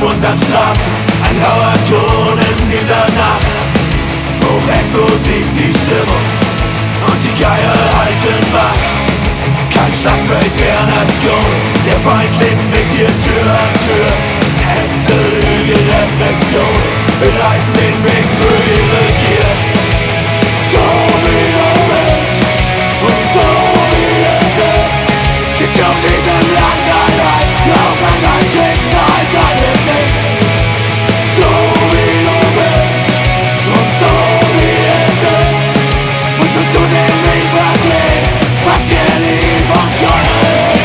unseren Straßen, ein rauer Ton in dieser Nacht. Hochexplosiv die Stimmung und die Geier halten wach. Kein Schlachtfeld der Nation, der Feind lebt mit dir Tür an Tür. Hetze, Lüge, Repression bereiten den Weg für ihre Gier. So wie du bist und so wie es ist, stehst du auf diesem Land allein, auch wenn dein Schicksal deines ist. So wie du bist und so wie es ist, musst du zusehen, wie vergehen, was hier lieb und teuer ist.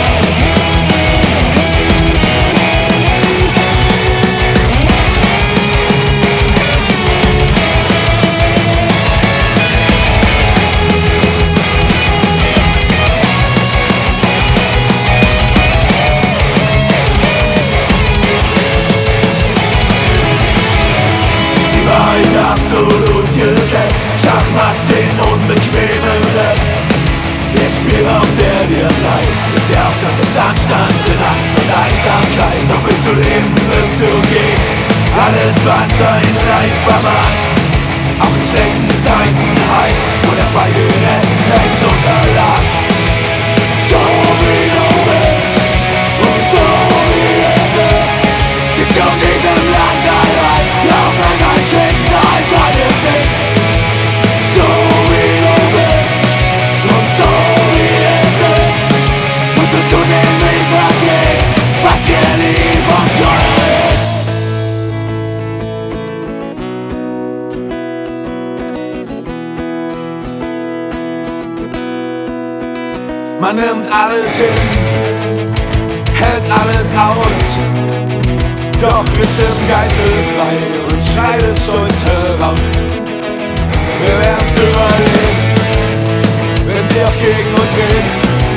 Absolut gesetzt, Schachmatt den unbequemen Rest. Der Spielraum, der dir bleibt, ist der Aufstand des Anstands in Angst und Einsamkeit. Doch willst du leben, wirst du gehen, alles was dein Leib vermag. Auch in schlechten Zeiten heim, wo der feige Rest längst unterlag. So wie du bist und so wie es ist, stehst du auf diesem Land allein, auch wenn dein Schicksal deines ist. So wie du bist und so wie es ist, musst du zusehen, wie vergehen, was hier lieb und teuer ist. Man nimmt alles hin, hält alles aus, doch ist im Geiste frei und schreit es stolz heraus. Wir werden's überleben, wenn sie auch gegen uns reden.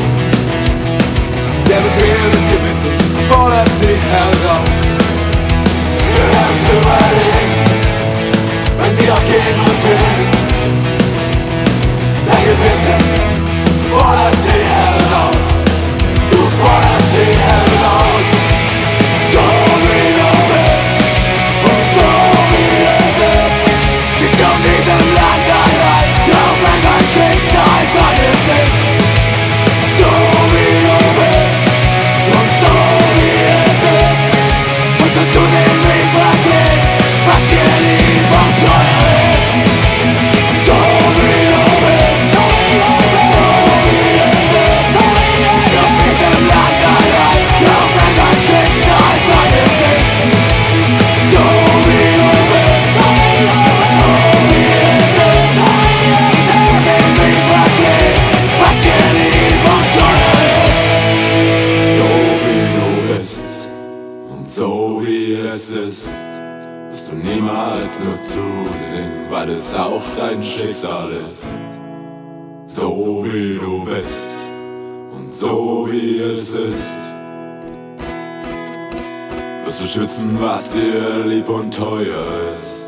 Der Befehl des Gewissens fordert sie heraus. Wir werden's überleben, wenn sie auch gegen uns reden. Dein Gewissen fordert sie heraus. Du forderst sie heraus. So wie du bist und so wie es ist, stehst du auf diesem Land allein, auch wenn dein Schicksal deines ist. So wie du bist und so wie es ist, musst du zusehen, wie vergehen, was dir lieb und teuer ist. So wie du bist, so wie es ist, stehst du auf diesem Land allein, auch wenn dein Schicksal deines ist. So wie du bist, so wie es ist, zusehen, wie vergehen, was dir lieb und teuer ist. So wie du bist und so wie es ist, wirst du niemals nur zusehen, weil es auch dein Schicksal ist. So wie du bist und so wie es ist, wirst du schützen, was dir lieb und teuer ist.